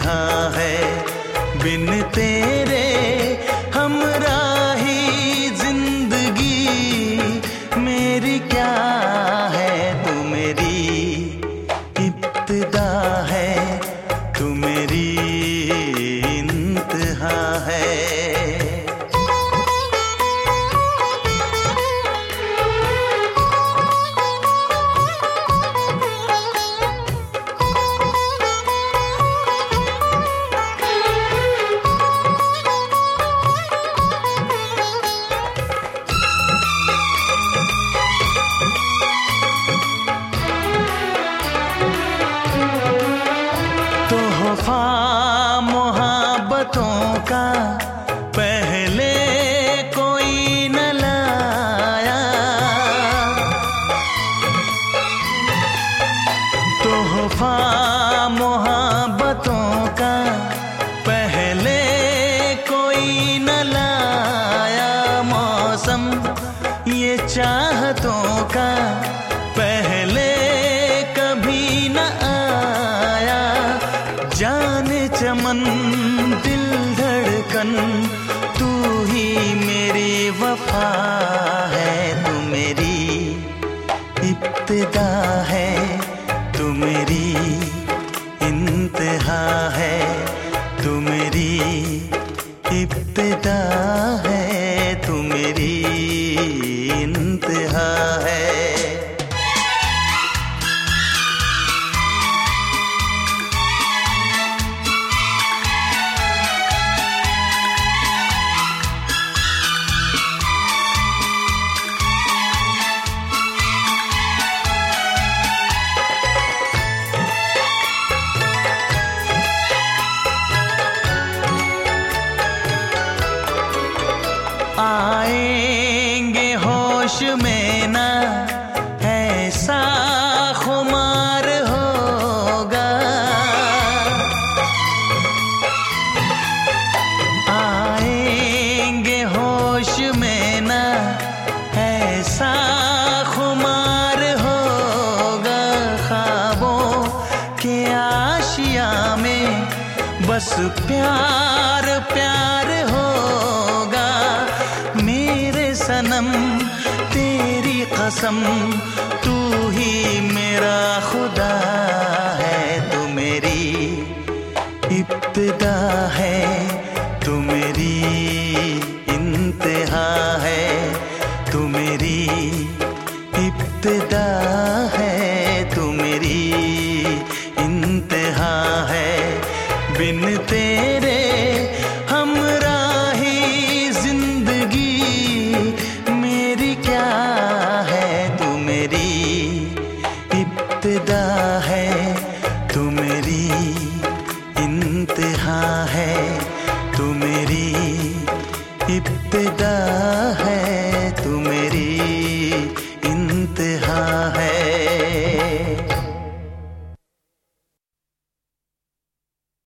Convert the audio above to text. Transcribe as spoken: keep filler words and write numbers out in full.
इंतहा है। बिन तेरे हमराही जिंदगी मेरी क्या है, तू मेरी इब्तिदा है, तू मेरी इंतहा है। तोहफा मोहब्बतों का पहले कोई न लाया, तोहफा मोहब्बतों का पहले कोई न लाया। मौसम ये चाहतों का पहले कभी न आया। जाने चमन दिल धड़कन तू ही मेरी वफा है, तू मेरी इब्तिदा है, तू मेरी इंतहा है, तू मेरी इब्तिदा है, तू मेरी इंतहा है। आएंगे होश में ना ऐसा खुमार होगा, आएंगे होश में ना ऐसा खुमार होगा। ख्वाबों के आशिया में बस प्यार प्यार होगा। मेरे सनम तेरी कसम तू ही मेरा खुदा है, तू मेरी इब्तिदा है, तू मेरी इंतहा है, तू मेरी इब्तिदा है, तू मेरी इंतहा है। बिन तेरे हमराही जिंदगी मेरी क्या है, तू मेरी इब्तिदा है, तू मेरी इंतहा है, तू मेरी इब्तिदा है।